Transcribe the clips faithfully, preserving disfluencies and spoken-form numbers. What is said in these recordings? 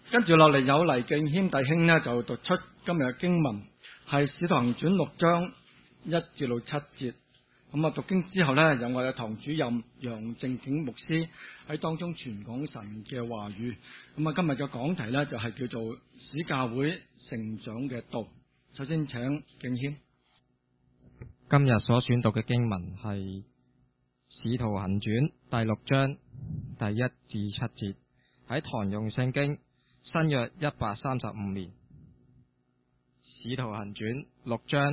跟住落嚟有黎敬謙弟兄呢，就讀出今日嘅經文，係《使徒行傳》六章一至到七節。咁啊，讀經之後呢，有我哋堂主任楊正景牧師喺當中傳講神嘅話語。咁啊，今日嘅講題呢，就係叫做使教會成長嘅道。首先請敬謙。 今日所選讀嘅經文係《使徒行傳》第六章第一至七節，喺唐用聖經新約一百三十五年。《使徒行傳》六章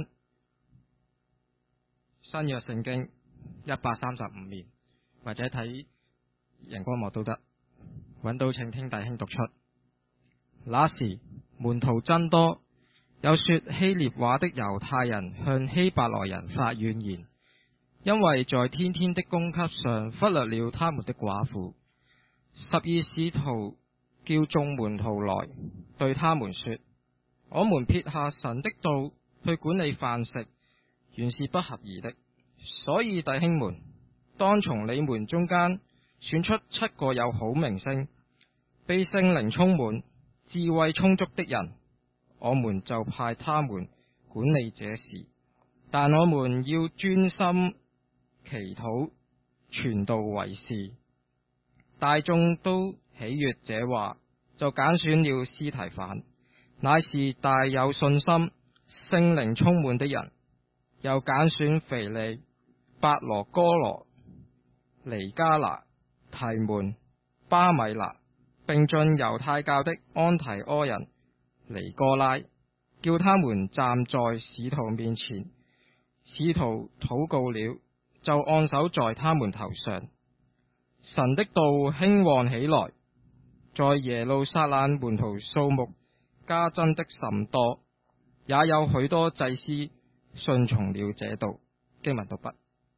新約聖經一百三十五年，或者睇熒光幕都得，揾到請聽弟兄讀出。那時門徒增多，有說希臘話的猶太人向希伯來人發怨言，因為在天天的供給上忽略了他們的寡婦。十二使徒叫眾門徒來，對他們說：我們撇下神的道去管理飯食，原是不合宜的。所以弟兄們，當從你們中間選出七個有好名聲、被聖靈充滿、智慧充足的人，我們就派他們管理這事。但我們要專心祈禱，傳道為事。大眾都喜悅這話，就揀選了司提反，乃是大有信心、聖靈充滿的人。又揀選腓利、伯羅哥羅、尼加拿、提門、巴米拿，並進猶太教的安提阿人尼哥拉，叫他們站在使徒面前。使徒禱告了，就按手在他們頭上。神的道興旺起來，在耶路撒冷門徒數目加增的甚多，也有許多祭司順從了這道。經文讀畢。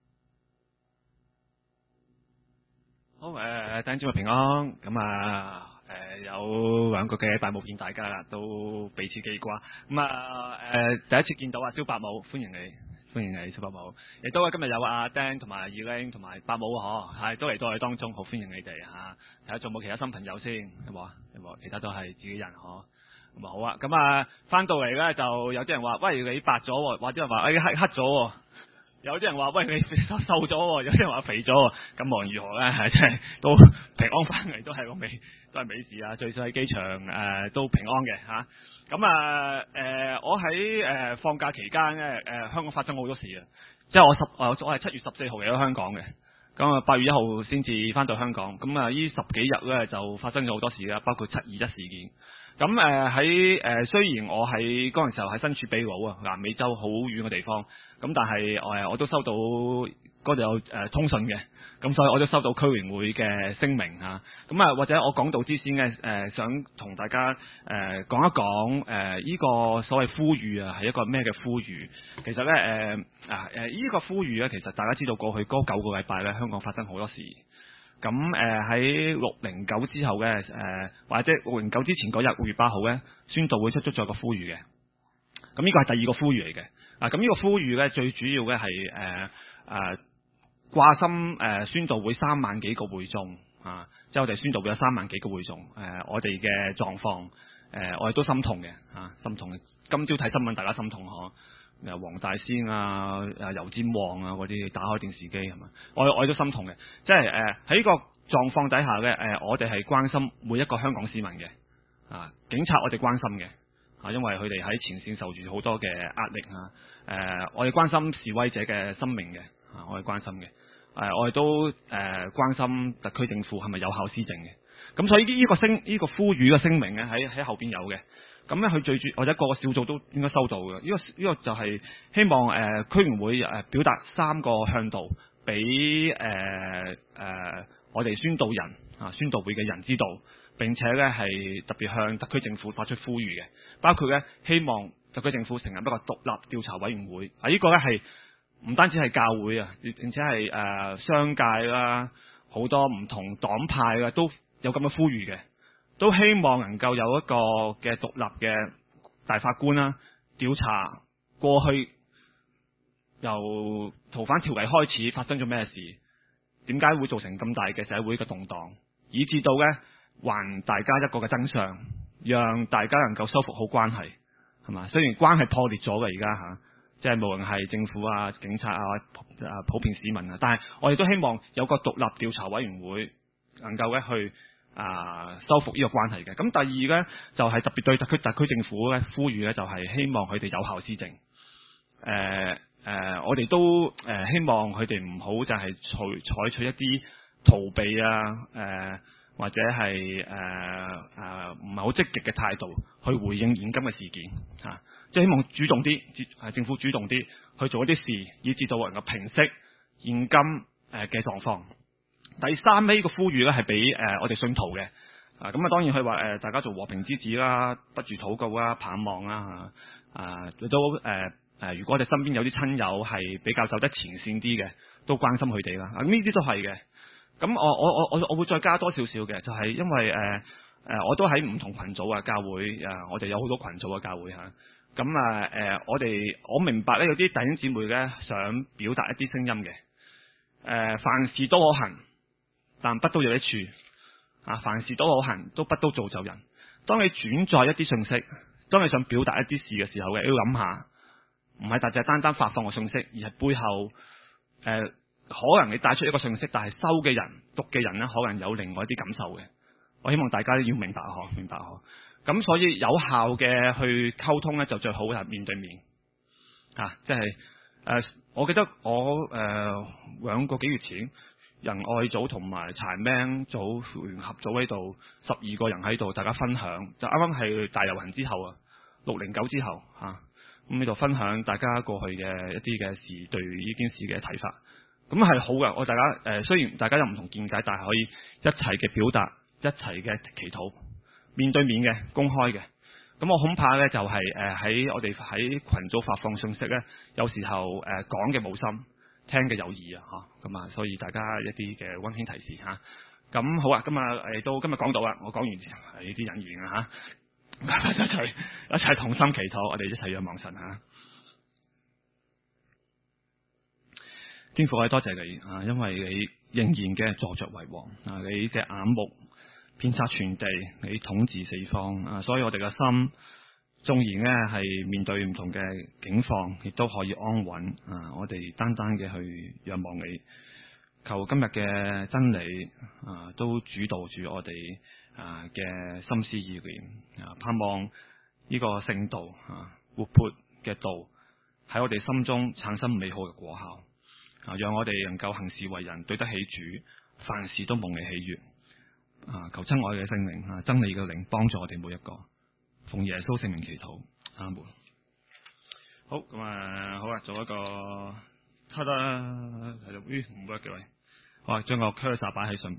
好，誒，弟兄姊妹平安。咁啊，誒、呃，有兩個嘅禮拜冇見大家啦，都彼此記掛。咁啊，誒、呃，第一次見到阿蕭伯母，歡迎你，歡迎你，蕭伯母。亦都今日有阿 Dan 同埋二玲同埋伯母嗬，係都嚟到我哋當中，好歡迎你哋吓。睇下仲冇其他新朋友先，有冇啊？有冇？其他都係自己人嗬。咁啊好啊，咁啊翻到嚟咧，就有啲人話：喂，你白咗，或者人話：誒黑黑咗。有啲人話：喂，你瘦咗喎；有啲人話肥咗喎。咁無論如何咧，係真係都平安翻嚟，都係個美，都係美事啊！最少喺機場誒、呃、都平安嘅嚇。咁啊誒、呃，我喺誒、呃、放假期間咧，誒、呃、香港發生好多事啊！即係我十我我係七月十四號嚟到香港嘅，咁啊八月一號先至翻到香港。咁啊呢十幾日咧就發生咗好多事啦，包括七二一事件。咁誒喺誒雖然我喺嗰陣時候喺身處秘魯啊，南美洲好遠嘅地方，咁但係誒我都收到嗰度有誒通訊嘅，咁所以我都收到區聯會嘅聲明嚇。咁啊或者我講道之先咧誒，想同大家誒講一講誒依個所謂呼籲啊，係一個咩嘅呼籲？其實咧誒啊誒依個呼籲咧，其實大家知道過去嗰九個禮拜咧，香港發生好多事。咁誒喺六零九之後嘅誒、呃，或者六零九之前嗰日六月八號咧，宣道會出咗個呼籲嘅。咁呢個係第二個呼籲嚟嘅。啊，咁呢個呼籲咧，最主要嘅係誒誒掛心誒宣道會三萬幾個會眾啊，即係我哋宣道會有三萬幾個會眾。誒、呃，我哋嘅狀況誒、呃，我哋都心痛嘅啊，心痛嘅。今朝睇新聞，大家心痛嗬。誒黃大仙啊、誒油尖旺啊嗰啲，打開電視機係嘛？我我都心痛嘅，即係誒喺呢個狀況底下咧，誒、呃、我哋係關心每一個香港市民嘅啊，警察我哋關心嘅啊，因為佢哋喺前線受住好多嘅壓力啊，誒、呃、我哋關心示威者嘅生命嘅啊，我哋關心嘅，誒、呃、我哋都誒、呃、關心特區政府係咪有效施政嘅，咁所以呢呢個聲呢、呢個呼籲嘅聲明咧喺喺後邊有嘅。咁咧，佢最主或者各個小組都應該收到嘅。呢、這個呢、這個就係希望誒、呃、區聯會誒、呃、表達三個向導俾誒誒我哋宣道人啊，宣道會嘅人知道，並且咧係特別向特區政府發出呼籲嘅，包括咧希望特區政府成立一個獨立調查委員會。啊，呢、這個咧係唔單止係教會啊，並且係誒、呃、商界啦，好多唔同黨派啊都有咁嘅呼籲嘅。都希望能夠有一個嘅獨立嘅大法官啦，調查過去由逃犯條例開始發生咗咩事，點解會造成咁大嘅社會嘅動盪，以至到咧還大家一個嘅真相， 讓大家能夠修復好關係，係嘛？雖然關係破裂咗嘅而家嚇，即係無論係政府啊、警察啊、啊普遍市民啊，但係我哋都希望有個獨立調查委員會能夠咧去啊修復呢個關係嘅。咁第二咧就係、是、特別對特區特區政府咧呼籲咧，就係希望佢哋有效施政。誒、呃、誒、呃，我哋都誒、呃、希望佢哋唔好就係採採取一啲逃避啊誒。呃或者係誒誒唔係好積極嘅態度去回應現今嘅事件嚇、啊，即係希望主動啲，係政府主動啲去做一啲事，以至到能夠平息現今誒嘅狀況。第三呢、呢個呼籲咧係俾誒我哋信徒嘅啊，咁啊當然佢話誒大家做和平之子啦，不住禱告啦，盼望啦嚇啊，亦都誒誒、呃，如果我哋身邊有啲親友係比較走得前線啲嘅，都關心佢哋啦。啊，呢啲都係嘅。咁我我我我我會再加多少少嘅，就係、是、因為誒誒、呃、我都喺唔同群組啊教會啊、呃，我哋有好多群組嘅教會嚇。咁啊誒我哋我明白咧，有啲弟兄姊妹咧想表達一啲聲音嘅。誒、呃、凡事都可行，但不都有一處啊！凡事都可行，都不都造就人。當你轉載一啲信息，當你想表達一啲事嘅時候嘅，要諗下，唔係單只單單發放個信息，而係背後誒。呃可能你帶出一個信息，但係收嘅人、讀嘅人咧，可能有另外一啲感受嘅。我希望大家都要明白嗬，明白嗬。咁所以有效嘅去溝通咧，就最好係面對面啊！即係誒，我記得我誒、呃、兩個幾月前，仁愛組同埋柴名組聯合組喺度，十二個人喺度，大家分享，就啱啱係大遊行之後啊，六零九之後嚇，咁呢度分享大家過去嘅一啲嘅事，對呢件事嘅睇法。咁係好嘅，我大家誒、呃、雖然大家有唔同見解，但係可以一齊嘅表達，一齊嘅祈禱，面對面嘅公開嘅。咁我恐怕咧就係誒喺我哋喺群組發放信息咧，有時候誒講嘅冇心，聽嘅有意啊嚇。咁啊，所以大家一啲嘅溫馨提示嚇。咁、啊、好啊，今日誒到今日講到啦，我講完呢啲引言啊嚇，一齊一齊同心祈禱，我哋一齊仰望神嚇。啊天父，我哋多謝你啊，因為你仍然嘅坐着為王啊，你隻眼目遍察全地，你統治四方啊，所以我哋嘅心縱然咧係面對唔同嘅境況，亦都可以安穩啊。我哋單單嘅去仰望你，求今日嘅真理啊，都主導住我哋啊嘅心思意念啊，盼望呢個聖道啊，活潑嘅道喺我哋心中產生美好嘅果效。啊！讓我哋能夠行事為人，對得起主，凡事都蒙你喜悅。啊！求親愛嘅聖靈啊，真理嘅靈幫助我哋每一個，奉耶穌聖名祈禱，阿門。好咁啊，好啊，做一個得啦，係咯，咦唔 work 嘅喂，好啊，將個 cursor 擺喺上，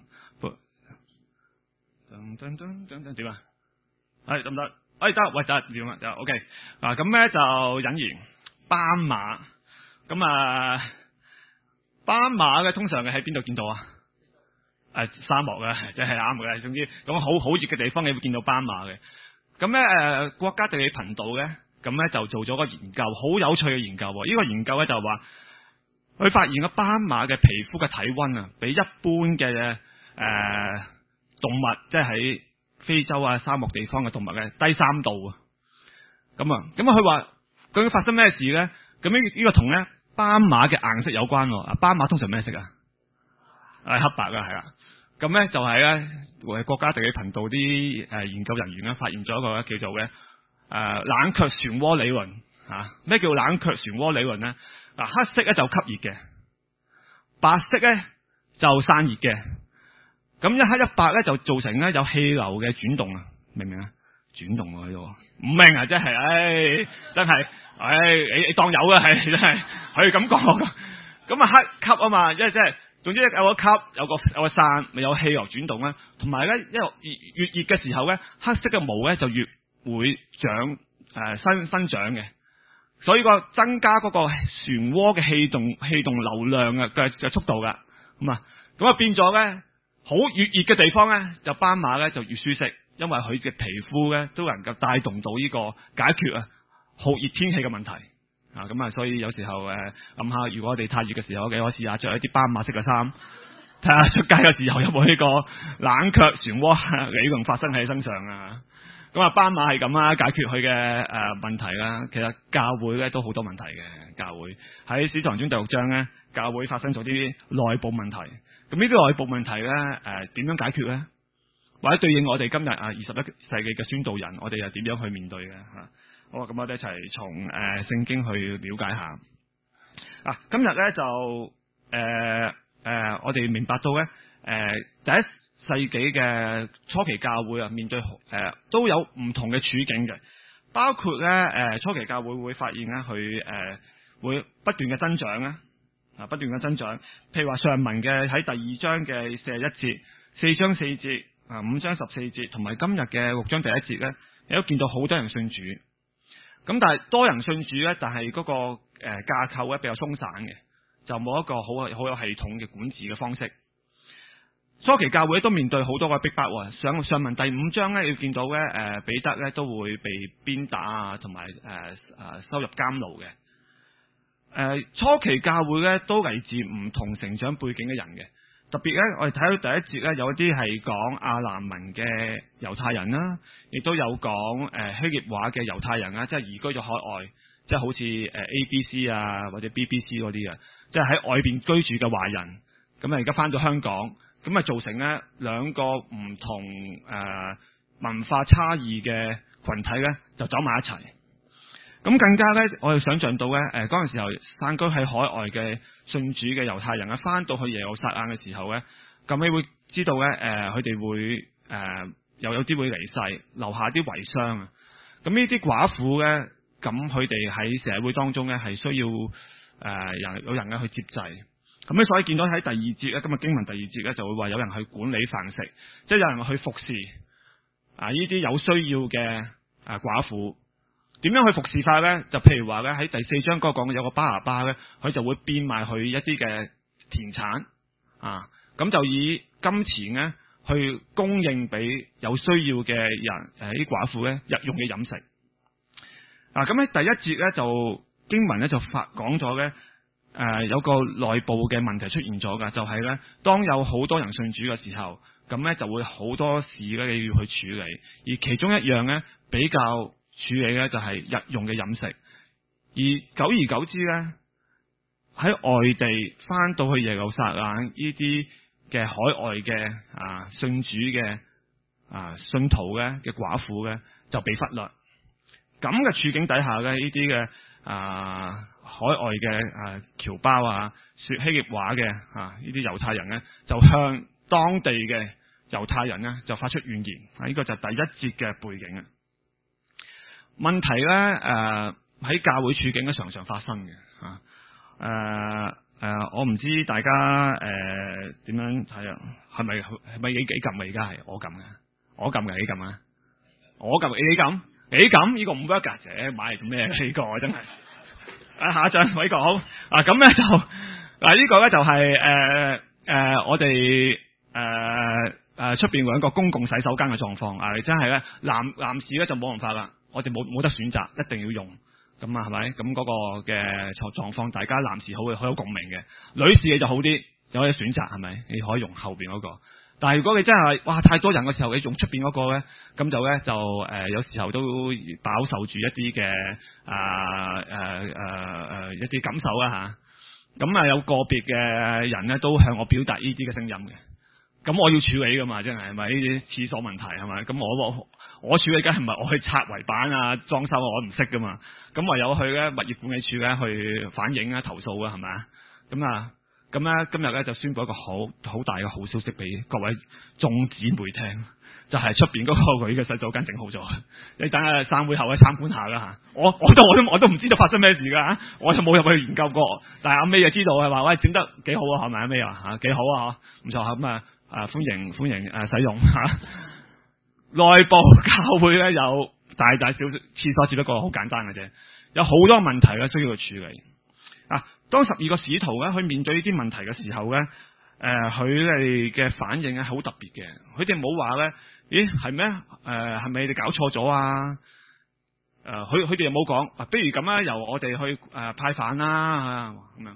噔噔噔噔噔點啊？哎得唔得？哎得，喂得點啊？就 OK 嗱，咁咧就引言斑馬，咁啊。斑馬嘅通常嘅喺邊度見到啊？誒、呃，沙漠嘅，即係啱嘅。總之咁好好熱嘅地方，你會見到斑馬嘅。咁咧誒，國家地理頻道咧，咁咧就做咗個研究，好有趣嘅研究。呢、這個研究咧就話，佢發現個斑馬嘅皮膚嘅體溫啊，比一般嘅誒、呃、動物，即係喺非洲啊沙漠地方嘅動物咧，低三度啊。咁啊，咁啊，佢話究竟發生咩事咧？咁呢呢個同咧？斑馬嘅顏色有關喎，斑馬通常咩色啊？係黑白啊，係啦。咁咧就係咧，誒國家地理頻道啲誒研究人員咧發現咗一個叫做嘅誒冷卻漩渦理論嚇。咩叫冷卻漩渦理論咧？嗱，黑色咧就吸熱嘅，白色咧就散熱嘅。咁一黑一白咧就造成咧有氣流嘅轉動啊，明唔明啊？轉動喎喺度，唔明啊，真係，唉，真係。唉、哎，你你當有啊，係真係可以咁講。咁啊，黑吸啊嘛，即係即係，總之有個吸，有個有個散，咪有氣流轉動咧。同埋咧，因為越越熱嘅時候咧，黑色嘅毛咧就越會長誒、呃、生生長嘅。所以個增加嗰個漩渦嘅氣動氣動流量嘅嘅嘅速度噶。咁啊，咁啊變咗咧，好越熱嘅地方咧，就斑馬咧就越舒適，因為佢嘅皮膚咧都能夠帶動到呢個解決啊。酷熱天氣嘅問題啊，咁啊，所以有時候誒諗下，如果我哋太熱嘅時候，我哋可以試下着一啲斑馬色嘅衫睇下出街嘅時候有冇呢個冷卻漩渦理論發生喺身上啊。咁啊，斑馬係咁啦，解決佢嘅誒問題啦。其實教會咧都好多問題嘅，教會喺《使徒行傳》第六章咧，教會發生咗啲內部問題。咁呢啲內部問題咧，誒、呃、點樣解決咧？或者對應我哋今日啊二十一世紀嘅宣道人，我哋又點樣去面對嘅嚇？好啊，咁我哋一齊從誒、呃、聖經去了解下。啊，今日咧就誒誒、呃呃，我哋明白到咧誒、呃、第一世紀嘅初期教會啊，面對誒、呃、都有唔同嘅處境嘅，包括咧誒、呃、初期教會會發現咧佢誒會不斷嘅增長咧，啊不斷嘅增長。譬如話上文嘅喺第二章嘅四十一節、四章四節、啊五章十四節，同埋今日嘅六章第一節咧，你都見到好多人信主。咁但係多人信主咧，但係嗰個誒架構咧比較鬆散嘅，就冇一個好好有系統嘅管治嘅方式。初期教會都面對好多嘅逼迫喎。上上文第五章咧，要見到咧，誒彼得咧都會被鞭打啊，同埋誒誒收入監牢嘅。誒、呃、初期教會咧都嚟自唔同成長背景嘅人嘅，特別咧我哋睇到第一節咧，有一啲係講亞蘭文嘅猶太人啦，亦都有講誒希臘話嘅猶太人啊，即係移居咗海外，即係好似誒 A B C 啊或者 B B C 嗰啲嘅，即係喺外邊居住嘅華人，咁啊而家翻到香港。咁啊，造成咧兩個唔同誒、呃、文化差異嘅群體咧，就走埋一齊。咁更加咧，我哋想象到咧，誒嗰陣時候散居喺海外嘅信主嘅猶太人啊，翻到去耶路撒冷嘅時候咧，咁你會知道咧，誒佢哋會誒、呃、又有啲會離世，留下啲遺孀啊。咁呢啲寡婦咧，咁佢哋喺社會當中咧係需要誒人、呃、有人咧去接濟。咁咧，所以見到喺第二節咧，今日經文第二節咧，就會話有人去管理飯食，即係有人去服侍啊呢啲有需要嘅啊寡婦。點樣去服侍法咧？就譬如話咧，喺第四章嗰個講有個巴拿巴咧，佢就會變賣佢一啲嘅田產啊，咁就以金錢咧去供應俾有需要嘅人誒啲寡婦咧日用嘅飲食。啊，咁喺第一節咧就經文咧就發講咗咧。誒、呃，有個內部嘅問題出現咗噶，就係、是、咧，當有好多人信主嘅時候，咁咧就會好多事咧你要去處理，而其中一樣咧比較處理咧就係日用嘅飲食，而久而久之咧喺外地翻到去耶路撒冷呢啲嘅海外嘅啊信主嘅啊信徒咧嘅寡婦咧就被忽略，咁嘅處境底下咧呢啲嘅啊。海外嘅誒僑胞啊，說希臘話嘅啊，呢啲猶太人呢，就向當地嘅猶太人呢，就發出怨言。啊，呢個就係第一節嘅背景啊。問題呢，誒、呃、喺教會處境咧常常發生嘅啊。誒、呃、誒、呃，我唔知大家誒點、呃、樣睇啊？係咪係咪幾幾撳啊？而家係我撳嘅，我撳嘅你撳啊？我撳你撳，你撳呢個五百格啫，買嚟做咩？呢個真係。啊，下一張偉哥好啊，咁咧就嗱、啊這個、呢個咧就係誒誒我哋誒誒出邊有一個公共洗手間嘅狀況啊，真係咧男男士咧就冇辦法啦，我哋冇冇得選擇，一定要用咁啊，係咪？咁嗰個嘅狀狀況，大家男士好好有共鳴嘅，女士嘅就好啲，有得選擇係咪？你可以用後邊嗰、那個。但係如果你真係哇太多人嘅時候，你用出邊嗰個咧，咁就咧就誒、呃、有時候都飽受住一啲嘅啊誒誒誒一啲感受啦吓。咁啊有個別嘅人咧都向我表達呢啲嘅聲音嘅。咁我要處理噶嘛，真係係咪呢啲廁所問題係咪？咁我我我處理梗係唔係我去拆圍板啊裝修啊，我唔識噶嘛。咁唯有去咧物業管理處咧去反映啊投訴啊係咪啊？咁啊。咁咧今日咧就宣布一個好好大嘅好消息俾各位眾姊妹聽，就係出邊嗰個佢嘅洗手間整好咗，你等下散會後去參觀下啦吓。我我都我都我都唔知道發生咩事噶吓，我就冇入去研究過。但係阿 May 就知道係話喂整得幾好啊，係咪阿 May 啊吓幾好啊吓，唔錯吓咁啊啊歡迎歡迎誒使用吓。內部教會咧有大大小小廁所只不過好簡單嘅啫，有好多問題咧需要去處理啊。當十二個使徒咧去面對呢啲問題嘅時候咧，誒佢哋嘅反應係好特別嘅。佢哋冇話咧，咦係咩？誒係咪你哋搞錯咗啊？誒佢佢哋又冇講，不如咁啦，由我哋去誒、呃、派飯啦咁樣。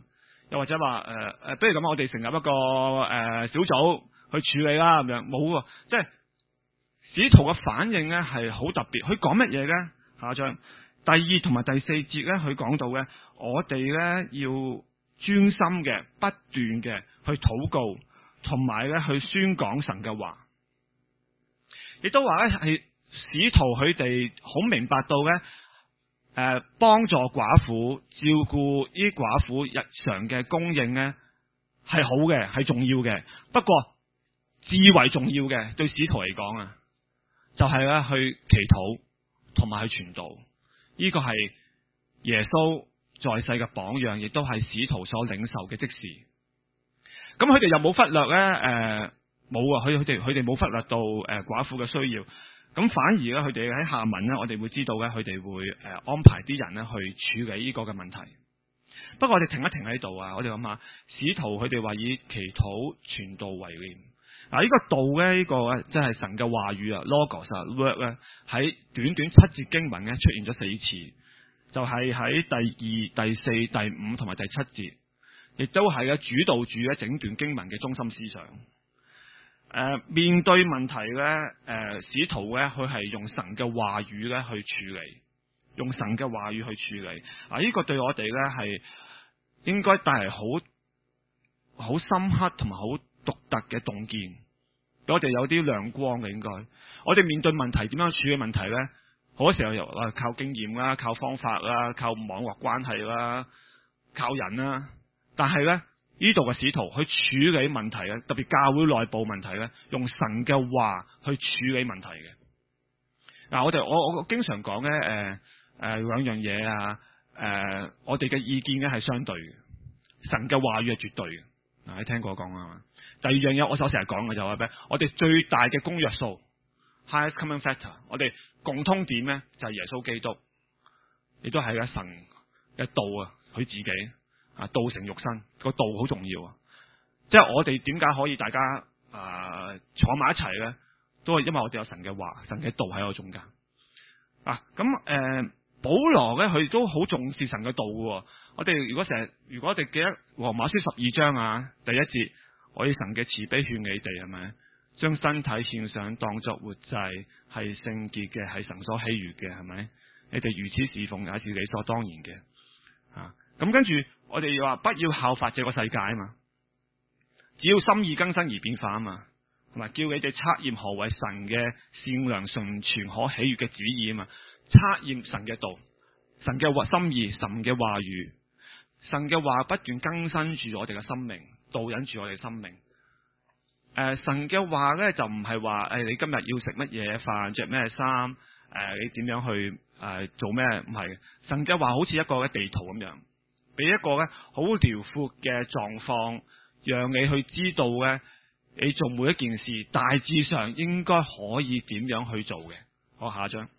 又或者話誒誒，不如咁，我哋成立一個誒、呃、小組去處理啦，咁樣冇喎，即係使徒嘅反應咧係好特別。佢講乜嘢咧？下一章第二同埋第四節咧，佢講到咧，我哋咧要專心嘅、不斷嘅去禱告，同埋咧去宣講神嘅話。亦都話咧係使徒佢哋好明白到咧，誒、呃、幫助寡婦、照顧呢寡婦日常嘅供應咧係好嘅，係重要嘅。不過至為重要嘅對使徒嚟講啊，就係咧去祈禱同埋去傳道。呢個係耶穌在世嘅榜樣，亦都係使徒所領受嘅職事。咁佢哋又冇忽略咧，誒、呃。冇啊！佢佢哋佢哋冇忽略到誒、呃、寡婦嘅需要，咁反而咧佢哋喺下文咧，我哋會知道咧，佢哋會誒、呃、安排啲人咧去處理呢個嘅問題。不過我哋停一停喺度啊，我哋諗下，使徒佢哋話以祈禱傳道為念。嗱、啊，呢、這個道咧，呢、這個咧，即係神嘅話語啊 ，logos 啊 ，word 咧，喺短短七節經文咧出現咗四次，就係、是、喺第二、第四、第五同埋第七節，亦都係嘅主導住咧整段經文嘅中心思想。誒、呃，面對問題咧，誒、呃，使徒咧，佢係用神嘅話語咧去處理，用神嘅話語去處理。啊，呢、這個對我哋咧係應該帶嚟好好深刻同埋好獨特嘅洞見，俾我哋有啲亮光嘅。應該，我哋面對問題點樣處理問題咧？好多時候又啊靠經驗啦，靠方法啦，靠網絡關係啦，靠人啦，但係咧。呢度嘅使徒去處理問題咧，特別教會內部問題咧，用神嘅話去處理問題嘅。嗱、啊，我哋我我經常講咧，誒誒兩樣嘢啊，誒、呃、我哋嘅意見咧係相對嘅，神嘅話語係絕對嘅。嗱、啊，你聽過講啊嘛？第二樣嘢，我所成日講嘅就係咩？我哋最大嘅公約數 ，highest common factor，我哋共通點咧就係耶穌基督，亦都係嘅神嘅道啊，佢自己。啊，道成肉身，個道好重要啊！即係我哋點解可以大家啊、呃、坐埋一齊咧？都係因為我哋有神嘅話，神嘅道喺我中間。啊，咁誒、呃，保羅咧佢都好重視神嘅道嘅。我哋如果成日，如果我哋記得羅馬書十二章啊，第一節，我以神嘅慈悲勸你哋係咪？將身體獻上，當作活祭，係聖潔嘅，係神所喜悅嘅，係咪？你哋如此侍奉也是理所當然嘅。啊，咁跟住。我哋又話不要效法這個世界啊嘛，只要心意更新而變化啊嘛，同埋叫你哋測驗何為神嘅善良、純全、可喜悅嘅旨意啊嘛，測驗神嘅道、神嘅話心意、神嘅話語、神嘅話不斷更新住我哋嘅生命，導引住我哋嘅生命。誒、呃，神嘅話咧就唔係話誒你今日要食乜嘢飯、着咩衫，誒、呃、你點樣去誒、呃、做咩？唔係，神嘅話好似一個嘅地圖咁樣。俾一個咧好遼闊嘅狀況，讓你去知道咧，你做每一件事大致上應該可以點樣去做嘅。好，下一張。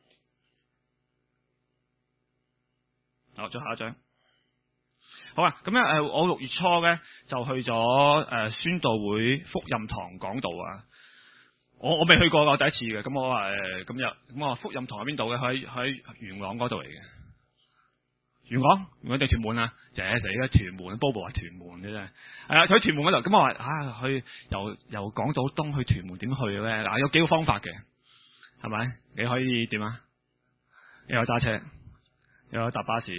好，再下一張。好啊，咁樣誒，我六月初咧就去咗誒、呃、宣道會福音堂講道啊。我我未去過，我第一次嘅。咁我話誒咁又咁我話福音堂喺邊度嘅？喺喺元朗嗰度嚟嘅。元朗，元朗定屯門啊？就係死啦！屯門，Bobo 話屯門嘅啫。係啊，喺屯門嗰度。咁我話啊，去由由港島東去屯門點去咧？嗱，有幾個方法嘅，係咪？你可以點啊？你有揸車，你有搭巴士，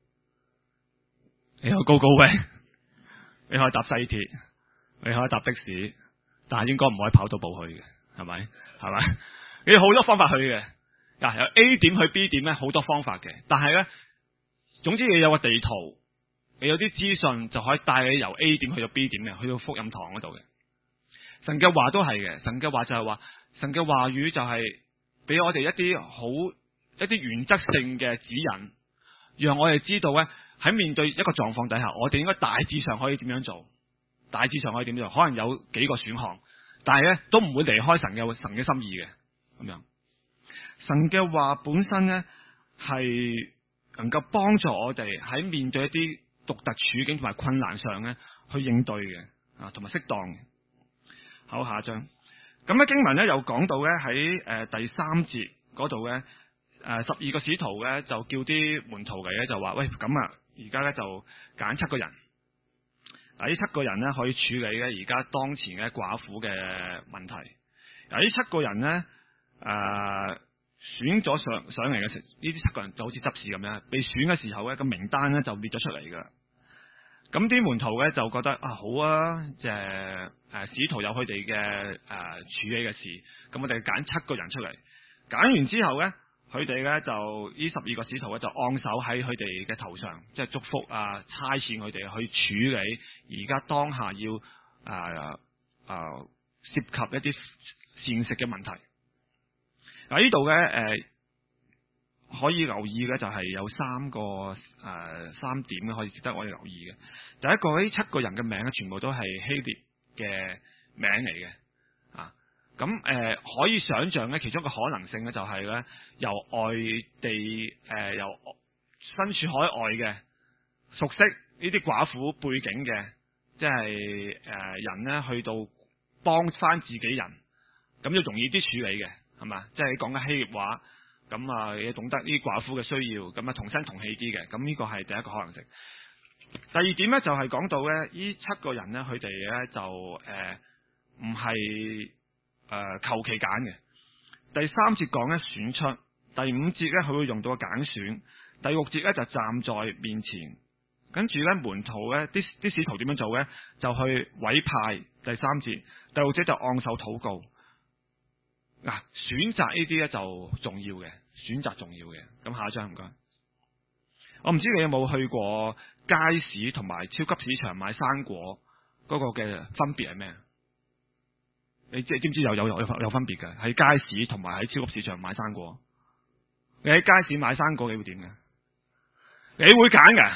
你有高高威，你可以搭西鐵，你可以搭的士，但係應該唔可以跑到步去嘅，係咪？係咪？你有好多方法去嘅。嗱，由 A 點去 B 點咧，好多方法嘅，但係咧。總之你有個地圖，你有啲資訊就可以帶你由 A 點去到 B 點嘅，去到福音堂嗰度嘅。神嘅話都係嘅，神嘅話就係話，神嘅話語就係俾我哋一啲好一啲原則性嘅指引，讓我哋知道咧喺面對一個狀況底下，我哋應該大致上可以點樣做，大致上可以點做，可能有幾個選項，但係咧都唔會離開神嘅神嘅心意嘅咁樣。神嘅話本身咧係。能夠幫助我哋喺面對一啲獨特處境同埋困難上咧，去應對嘅啊，同埋適當嘅。好，下一章。咁咧經文咧又講到咧喺誒第三節嗰度咧，誒十二個使徒咧就叫啲門徒嚟咧就話：喂，咁啊，而家咧就揀七個人， 嗱，呢七個人咧可以處理咧而家當前嘅寡婦嘅問題。嗱，呢七個人咧誒、呃、選咗上上嚟嘅時，呢啲七個人就好似執事咁樣，被選嘅時候咧個名單咧就列咗出嚟㗎。咁啲門徒咧就覺得啊好啊，即係誒使徒有佢哋嘅誒處理嘅事，咁我哋揀七個人出嚟，揀完之後咧，佢哋咧就呢十二個使徒咧就按手喺佢哋嘅頭上，即係祝福啊，差遣佢哋去處理而家當下要誒誒、呃呃、涉及一啲膳食嘅問題。嗱，呢度咧誒可以留意嘅就係有三個誒、呃、三點咧可以值得我哋留意嘅。第一個，呢七個人嘅名咧全部都係希臘嘅名嚟嘅啊。咁誒、呃、可以想象咧，其中一個可能性咧就係咧由外地誒、呃、由身處海外嘅熟悉呢啲寡婦背景嘅，即係誒人咧去到幫翻自己人，咁就容易啲處理嘅，係嘛？即係講緊希臘話，咁啊你懂得呢啲寡婦嘅需要，咁啊同聲同氣啲嘅，咁呢個係第一個可能性。第二點咧就係、是、講到咧呢七個人咧，佢哋咧就誒唔係誒求其揀嘅。第三節講咧選出，第五節咧佢會用到個揀選，第六節咧就站在面前，跟住咧門徒咧啲啲使徒點樣做咧，就去委派。第三節，第六節就按手禱告。嗱、啊，選擇呢啲咧就重要嘅，選擇重要嘅。咁下一張唔該。我唔知你有冇去過街市同埋超級市場買生果嗰個嘅分別係咩？你知知唔知有有有有分別嘅？喺街市同埋喺超級市場買生果，你喺街市買生果你會點嘅？你會揀㗎？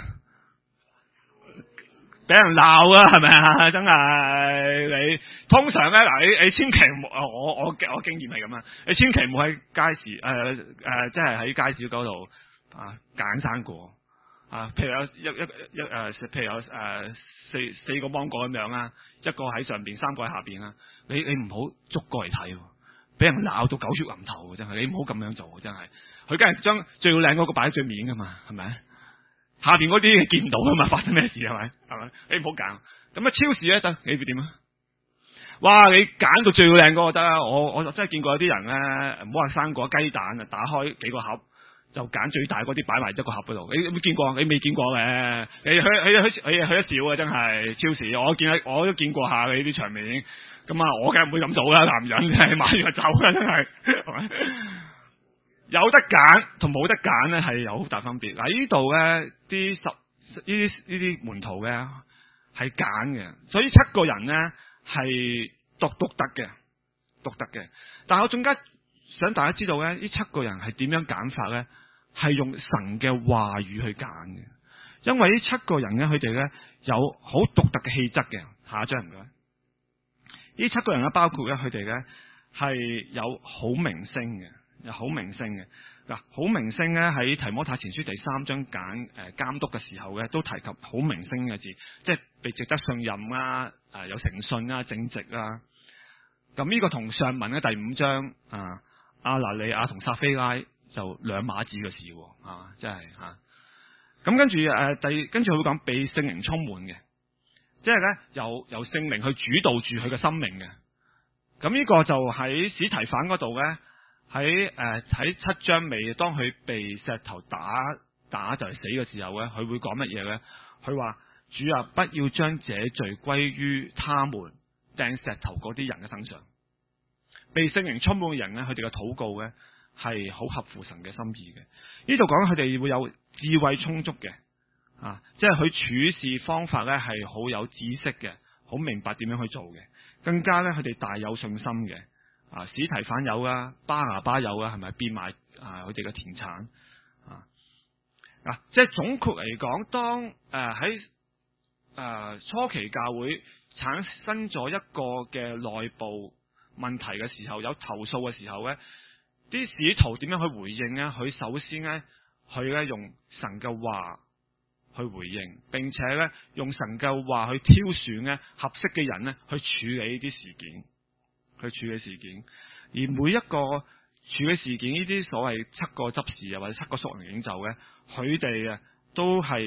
俾人鬧啊，係咪啊？真係你通常咧嗱，你你千祈唔好，我我我經驗係咁啊，你千祈唔好喺街市誒誒，即係喺街市嗰度啊揀生果。啊，譬如有一一一誒、呃，譬如有誒、呃、四四個芒果咁樣啦，一個喺上邊，三個喺下邊啦。你你唔好捉過嚟睇，俾人鬧到狗血淋頭，真係你唔好咁樣做，真係。佢梗係將最靚嗰個擺喺最面噶嘛，係咪？下邊嗰啲見唔到噶嘛，發生咩事係咪？係咪？你唔好揀。咁啊，超市咧得，你會點啊？哇！你揀到最靚嗰個得啦，我我真係見過有啲人咧，唔好話生果雞蛋啊，打開幾個盒。就揀最大嗰啲擺埋一個盒嗰度，你有冇見過？你未見過嘅，你去去去去去得少啊！真係超市，我見我都見過下嘅呢啲場面。咁啊，我梗係唔會咁做啦，男人真係買完就走啦，真係係咪？有得揀同冇得揀咧，係有好大分別。嗱，呢度咧啲十呢啲呢啲門徒嘅係揀嘅，所以七個人咧係獨獨特嘅，獨特嘅。但係我更加想大家知道咧，呢七個人係點樣揀法咧？係用神嘅話語去揀嘅，因為呢七個人咧，佢哋咧有好獨特嘅氣質嘅。下一張唔該。呢七個人咧，包括咧佢哋咧係有好明星嘅，有好明星嘅。嗱，好明星咧喺提摩太前書第三章揀誒監督嘅時候咧，都提及好明星嘅字，即係被值得信任啊，誒有誠信啊，正直啊。咁呢個同上文咧第五章啊，亞拿尼亞同撒非拉就兩碼子嘅事喎，啊，真係吓。咁跟住誒，第跟住佢會講被聖靈充滿嘅，即係咧由由聖靈去主導住佢嘅生命嘅。咁呢個就喺史提反嗰度咧，喺誒喺七章尾，當佢被石頭打打就係死嘅時候咧，佢會講乜嘢咧？佢話主啊，不要將這罪歸於他們掟石頭嗰啲人嘅身上。被聖靈充滿嘅人咧，佢哋嘅禱告咧係好合乎神嘅心意嘅。呢度講佢哋會有智慧充足嘅，啊，即係佢處事方法咧係好有知識嘅，好明白點樣去做嘅，更加咧佢哋大有信心嘅。啊，史提反有啊，巴拿巴有啊，係咪變賣啊佢哋嘅田產啊？啊，即係總括嚟講，當誒喺誒初期教會產生咗一個嘅內部問題嘅時候，有投訴嘅時候咧，啲使徒點樣去回應咧？佢首先咧，佢咧用神嘅話去回應，並且咧用神嘅話去挑選咧合適嘅人咧去處理呢啲事件，去處理事件。而每一個處理事件呢啲所謂七個執事啊，或者七個屬靈領袖咧，佢哋啊都係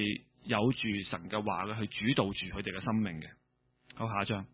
有住神嘅話嘅去主導住佢哋嘅生命嘅。好，下一章。誒、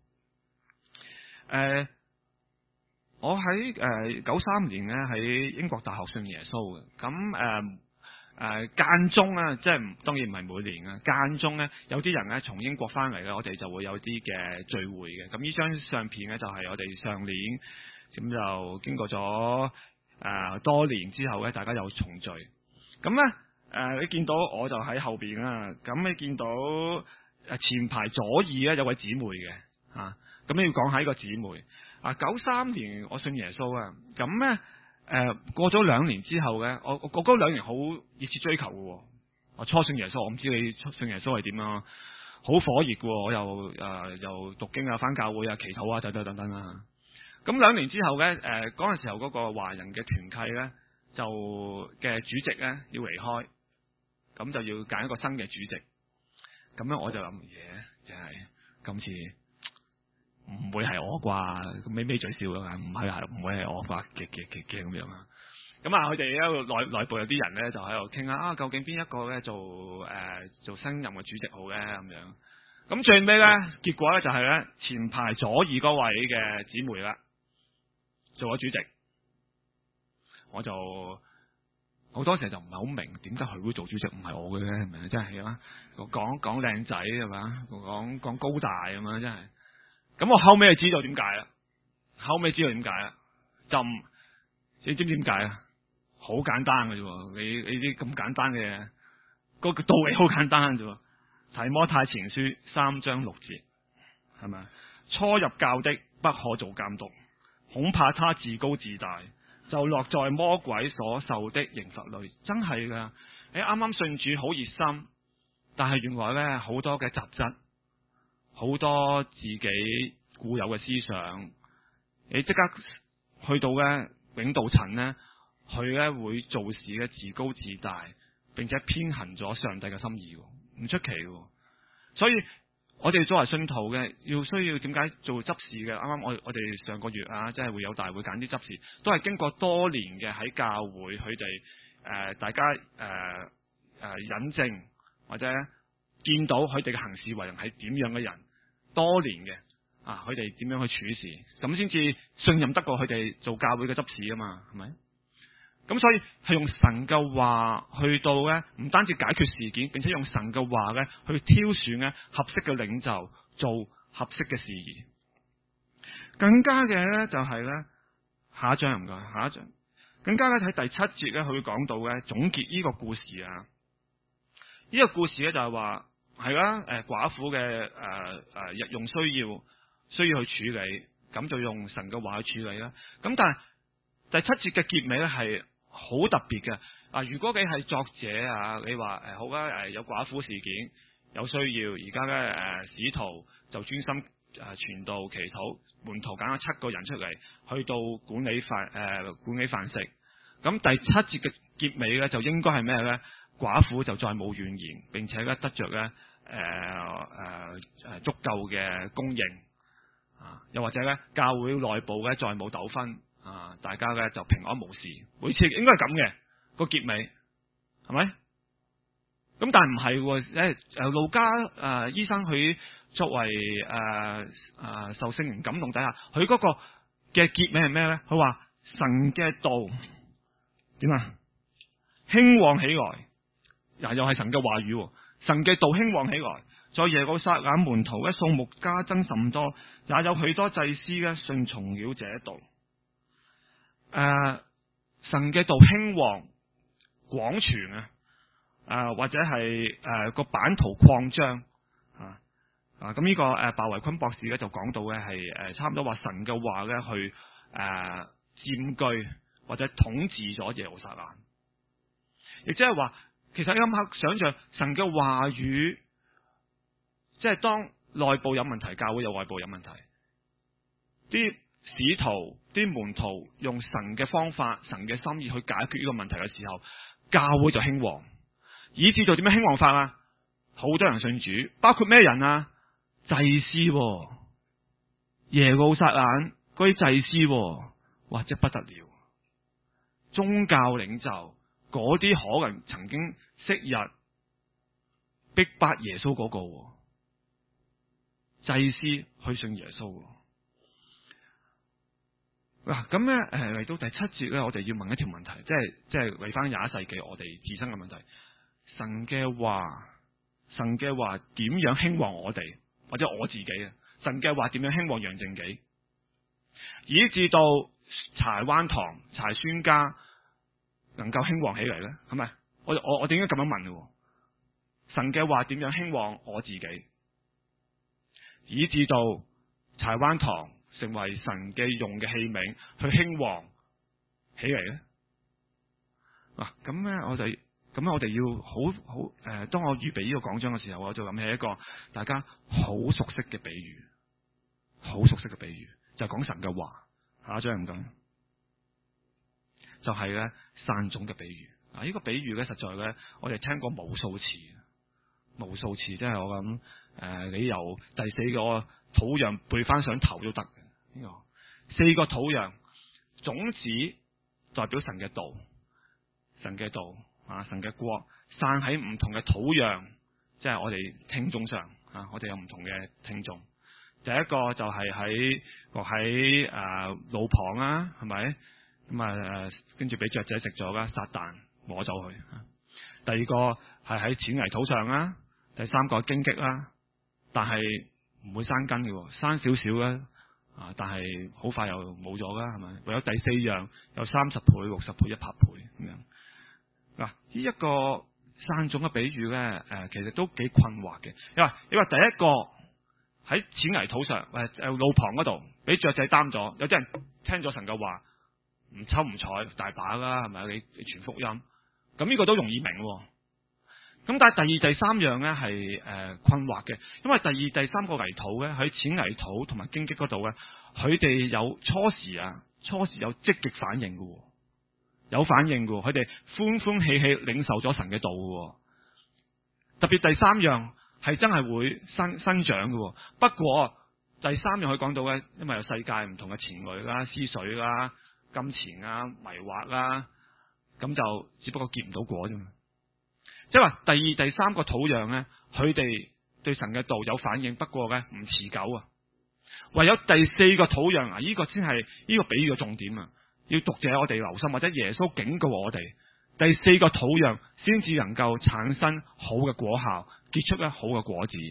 呃，我喺誒九三年咧喺英國大學信耶穌嘅，咁誒誒間中啊，即係當然唔係每年啊，間中咧有啲人咧從英國翻嚟咧，我哋就會有啲嘅聚會嘅。咁呢張相片咧就係我哋上年咁就經過咗誒、呃、多年之後咧，大家有重聚。咁咧誒，你見到我就喺後邊啦，咁你見到誒前排左耳咧有位姊妹嘅嚇，咁、啊、你要講下呢個姊妹啊，九三年我信耶穌啊，咁咧誒過咗兩年之後咧，我我我嗰兩年好熱切追求嘅，我初信耶穌，我唔知你初信耶穌係點啊，好火熱嘅，我又誒、呃、又讀經啊、返教會啊、祈禱啊等等等等啦。咁兩年之後咧，誒嗰陣時候嗰個華人嘅團契咧，就嘅主席咧要離開。咁就要揀一個新嘅主席，咁樣我就諗嘢，真係今次唔會係我啩，咁尾尾嘴笑啊，唔係係唔會係我啩嘅嘅嘅嘅咁樣啊。咁啊，佢哋喺度內內部有啲人咧就喺度傾啊，究竟邊一個咧做誒、呃、做新任嘅主席好咧咁樣。咁最尾咧結果咧就係咧前排左耳嗰位嘅姊妹啦做咗主席，我就。好多時就唔係好明點解佢會做主席，唔係我嘅咧，係咪？真係啦，講講靚仔係嘛，講講高大咁樣，真係。咁我後尾就知道點解啦，後尾知道點解啦，就唔你知唔知點解啊？好簡單嘅啫，你你啲咁簡單嘅嘢，個道理好簡單啫。提摩太前書三章六節係咪？初入教的不可做監督，恐怕他自高自大，就落在魔鬼所受的刑罰裏。真係噶，你啱啱信主好熱心，但係原來咧好多嘅雜質，好多自己固有嘅思想，你即刻去到咧領導層咧，佢咧會做事嘅自高自大，並且偏行咗上帝嘅心意，唔出奇嘅。所以我哋作為信徒嘅，要需要點解做執事嘅？啱啱我我哋上個月啊，即係會有大會揀啲執事，都係經過多年嘅喺教會，佢哋誒大家誒誒引證或者見到佢哋嘅行事為人係點樣嘅人，多年嘅啊，佢哋點樣去處事，咁先至信任得過佢哋做教會嘅執事啊嘛，係咪？咁所以係用神嘅話去到咧，唔單止解決事件，並且用神嘅話咧去挑選咧合適嘅領袖做合適嘅事宜。更加嘅咧就係咧下一章唔該，下一章更加咧喺第七節咧佢會講到咧總結呢個故事啊。呢、這個故事咧就係話係啦，誒寡婦嘅誒誒日用需要需要去處理，咁就用神嘅話去處理啦。咁但係第七節嘅結尾咧係好特別嘅啊！如果你係作者啊，你話誒好啦，誒有寡婦事件有需要，而家咧誒使徒就專心誒傳道祈禱，門徒揀咗七個人出嚟去到管理飯誒、呃、管理飯食。咁第七節嘅結尾咧就應該係咩咧？寡婦就再冇怨言，並且咧得着咧誒誒誒足夠嘅供應啊！又或者咧教會內部咧再冇糾紛。啊！大家咧就平安無事，每次應該係咁嘅個結尾，係咪？咁但係唔係誒誒路加誒、呃、醫生佢作為誒誒、呃呃、受聖靈感動底下，佢嗰個嘅結尾係咩咧？佢話神嘅道點啊興旺起來，又又係神嘅話語，神嘅道興旺起來，在耶路撒冷門徒嘅數目加增甚多，也有許多祭司咧順從了這道。誒、呃，神嘅道興旺廣傳啊，誒、呃、或者係誒個版圖擴張啊啊，咁呢個誒鮑維坤博士咧就講到嘅係誒差唔多話神嘅話咧去誒佔據或者統治咗耶路撒冷，亦即係話其實你諗下想象神嘅話語，即係當內部有問題，教會有外部有問題，啲使徒啲門徒用神嘅方法、神嘅心意去解決呢個問題嘅時候，教會就興旺，以至到點樣興旺法啊？好多人信主，包括咩人啊？祭司、啊、耶路撒冷嗰啲祭司、啊，或者不得了，宗教領袖嗰啲可能曾經昔日逼迫耶穌嗰個祭司去信耶穌。嗱，咁咧誒嚟到第七節咧，我哋要問一條問題，即係即係為翻廿一世紀我哋自身嘅問題。神嘅話，神嘅話點樣興旺我哋，或者我自己啊？神嘅話點樣興旺楊正己，以至到柴灣堂、柴孫家能夠興旺起嚟咧？係咪？我我我點解咁樣問嘅？神嘅話點樣興旺我自己，以至到柴灣堂成為神嘅用嘅器皿去興旺起嚟咧？嗱，咁咧我哋咁我哋要好好誒，當我預備呢個講章嘅時候，我就諗起一個大家好熟悉嘅比喻，好熟悉嘅比喻就係講神嘅話。下一章唔該，就係咧散種嘅比喻。啊，呢個比喻咧實在咧，我哋聽過無數次，無數次，即係我諗誒、呃，你由第四個土壤背翻上頭都得嘅。呢個四個土壤，種子代表神嘅道，神嘅道啊，神嘅國散喺唔同嘅土壤，即係我哋聽眾上啊，我哋有唔同嘅聽眾。第一個就係喺喺誒路旁啊，係咪咁啊？跟住俾雀仔食咗啦，撒旦攞走佢。第二個係喺淺泥土上啦，第三個荊棘啦，但係唔會生根嘅，生少少咧啊，但係好快又冇咗啦，係咪？唯有第四樣有三十倍、六十倍、一百倍咁樣。嗱，呢一個散種嘅比喻咧，誒，其實都幾困惑嘅。因為因為第一個喺淺泥土上，誒誒路旁嗰度俾雀仔擔咗，有啲人聽咗神嘅話，唔抽唔睬，大把啦，係咪？你你傳福音，咁呢個都容易明。咁但係第二、第三樣咧係誒困惑嘅，因為第二、第三個泥土咧喺淺泥土同埋荊棘嗰度咧，佢哋有初時啊，初時有積極反應嘅，有反應嘅，佢哋歡歡喜喜領受咗神嘅道嘅。特別第三樣係真係會生生長嘅。不過第三樣佢講到咧，因為有世界唔同嘅前慮啦、思緒啦、金錢啊、迷惑啦，咁就只不過結唔到果啫嘛。即係話第二、第三個土壤咧，佢哋對神嘅道有反應，不過咧唔持久啊。唯有第四個土壤啊，呢、這個先係呢個比喻嘅重點啊。要讀者我哋留心，或者耶穌警告我哋，第四個土壤先至能夠產生好嘅果效，結出咧好嘅果子。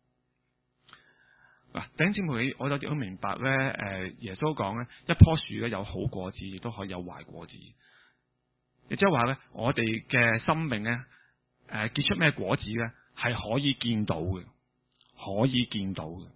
嗱，弟兄姊妹，我哋都明白咧，誒，耶穌講咧，一棵樹咧有好果子，亦都可以有壞果子。亦即係話咧，我哋嘅生命咧，誒，結出咩果子咧，係可以見到嘅，可以見到嘅。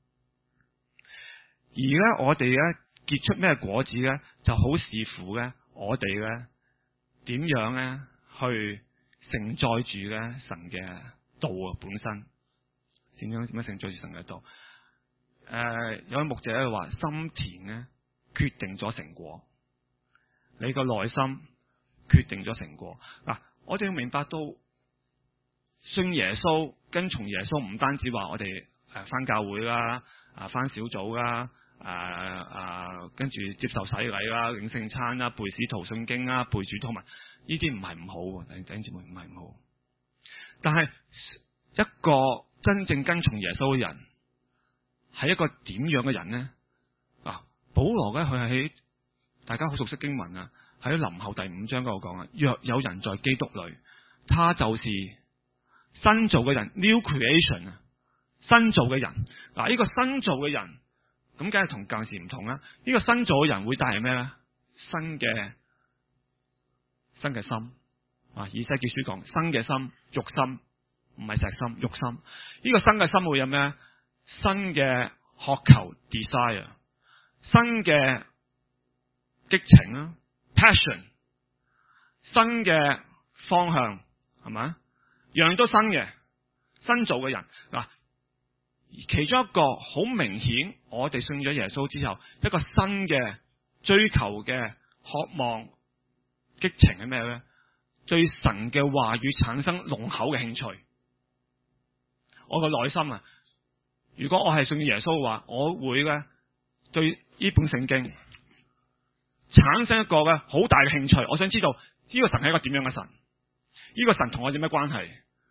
而咧，我哋咧結出咩果子咧，就好視乎咧，我哋咧點樣咧去承載住咧神嘅道啊本身，點樣點樣承載住神嘅道？誒、呃，有位牧者咧話，心田咧決定咗成果，你個內心決定咗成果。嗱，我哋要明白到信耶穌、跟從耶穌，唔單止話我哋誒返教會啦，啊返小組啦，誒誒跟住接受洗禮啦、領聖餐啦、背使徒信經啦、背主禱文，呢啲唔係唔好，弟兄姊妹唔係唔好。但係一個真正跟從耶穌嘅人，係一個點樣嘅人呢？啊，保羅咧佢係喺大家好熟悉經文啊，喺林後第五章嗰度講啊，若有人在基督裏，他就是新造嘅人 ，new creation 啊，新造嘅人。嗱，呢個新造嘅人，咁梗係同舊時唔同啦。呢個新造嘅人會帶嚟咩咧？新嘅新嘅心啊，以西結書講新嘅心，肉心，唔係石心，肉心。呢個新嘅心會有咩？新嘅渴求 desire， 新嘅激情啦 passion， 新嘅方向係咪？樣樣都新嘅，新造嘅人嗱，其中一個好明顯，我哋信咗耶穌之後，一個新嘅追求嘅渴望激情係咩咧？對神嘅話語產生濃厚嘅興趣。我個內心啊，如果我係信耶穌嘅話，我會咧對呢本聖經產生一個咧好大嘅興趣。我想知道呢個神係一個點樣嘅神？呢個神同我有咩關係？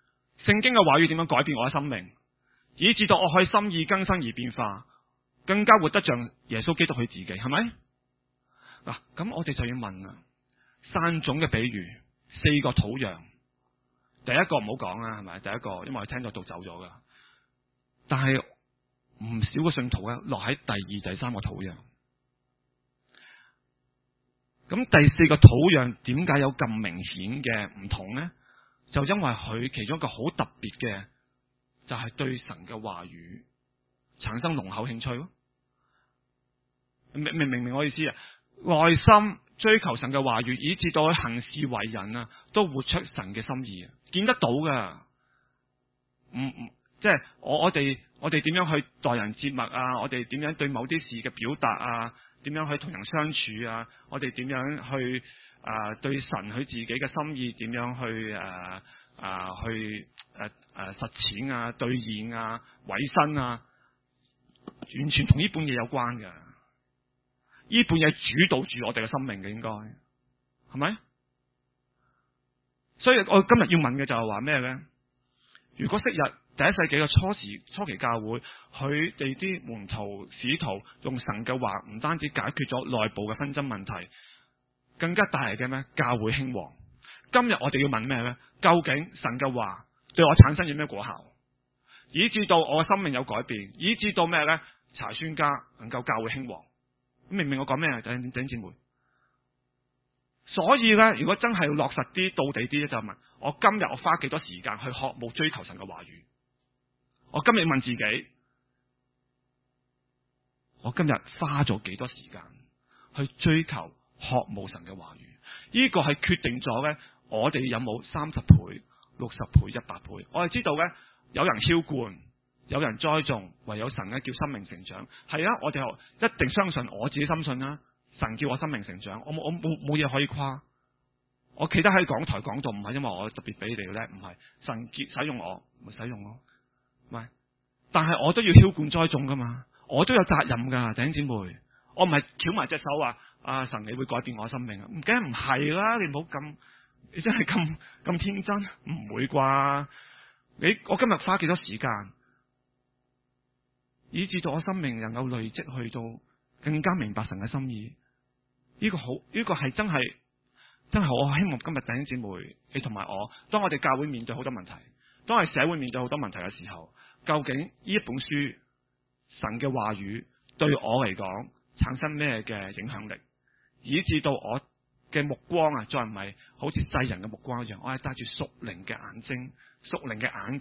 聖經嘅話語點樣改變我嘅生命，以致到我可以心意更新而變化，更加活得像耶穌基督佢自己，係咪？嗱，咁我哋就要問啦，散種嘅比喻，四個土壤，第一個唔好講啦，係咪？第一個，因為我聽到讀走咗噶，但係唔少嘅信徒咧落喺第二、第三個土壤。咁第四個土壤點解有咁明顯嘅唔同呢？就因為佢其中一個好特別嘅，就係對神嘅話語產生濃厚興趣咯。明明明明我意思啊？內心追求神嘅話語，以至到佢行事為人啊，都活出神嘅心意啊，見得到噶。唔唔，即係我我哋我哋點樣去待人接物啊？我哋點樣對某啲事嘅表達啊？點樣去同人相處啊？我哋點樣去啊、呃、對神佢自己嘅心意點樣去誒啊、呃、去誒誒、呃呃、實踐啊、兌現啊、委身啊，完全同呢本嘢有關嘅。呢本嘢主導住我哋嘅生命嘅，應該係咪？所以我今日要問嘅就係話咩咧？如果昔日第一世紀嘅初時初期教會，佢哋啲門徒使徒用神嘅話，唔單止解決咗內部嘅紛爭問題，更加帶嚟嘅咩？教會興旺。今日我哋要問咩咧？究竟神嘅話對我產生咗咩果效，以致到我嘅生命有改變，以致到咩咧？查宣家能夠教會興旺。明唔明我講咩啊？弟兄姊妹，所以咧，如果真係要落實啲、到地啲咧，就問我今日我花幾多時間去渴慕追求神嘅話語？我今日問自己，我今日花咗幾多時間去追求渴慕神嘅話語？呢個係決定咗咧，我哋有冇三十倍、六十倍、一百倍？我哋知道咧，有人澆灌，有人栽種，唯有神咧叫生命成長。係啊，我哋一定相信，我自己深信啦。神叫我生命成長，我冇我冇冇嘢可以誇。我企得喺講台講道，唔係因為我特別俾你嘅咧，唔係神結使用我，咪使用咯。唔係，但係我都要澆灌栽種噶嘛，我都有責任噶，弟兄姊妹。我唔係翹埋隻手話啊，神你會改變我生命啊？唔梗係唔係啦，你唔好咁，你真係咁咁天真，唔會啩？你我今日花幾多時間？以至到我生命能夠累積去到更加明白神嘅心意，呢、這個好，呢、這個係真係真係我希望今日弟兄姊妹你同埋我，當我哋教會面對好多問題，當我哋社會面對好多問題嘅時候，究竟呢一本書神嘅話語對我嚟講產生咩嘅影響力，以至到我嘅目光啊，再唔係好似世人嘅目光一樣，我係帶住屬靈嘅眼睛、屬靈嘅眼